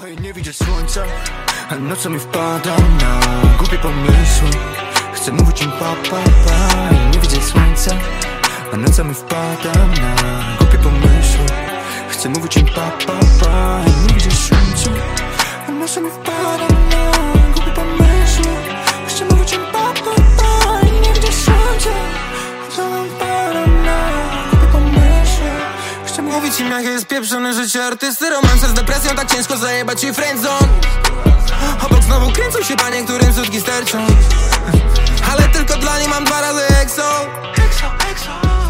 Oj, nie widzę słońca, a nocą mi wpada na głupie pomysły. Chcę mówić im pa, pa, pa. I nie widzę słońca, a nocą mi wpada na głupie pomysły. Chcę mówić im pa, pa, pa. I nie widzę słońca, a nocą mi wpada na głupie pomysły. Chcę mówić im pa, pa, pa. I nie widzę słońca, a nocą mi wpada na głupie pomysły. Chcę mówić im, jak jest pieprzone życie artysty. Romanse z depresją, tak ciężko zajebać i friendzone. Obok znowu kręcą się panie, którym sutki sterczą. Ale tylko dla niej mam 2 razy EXO.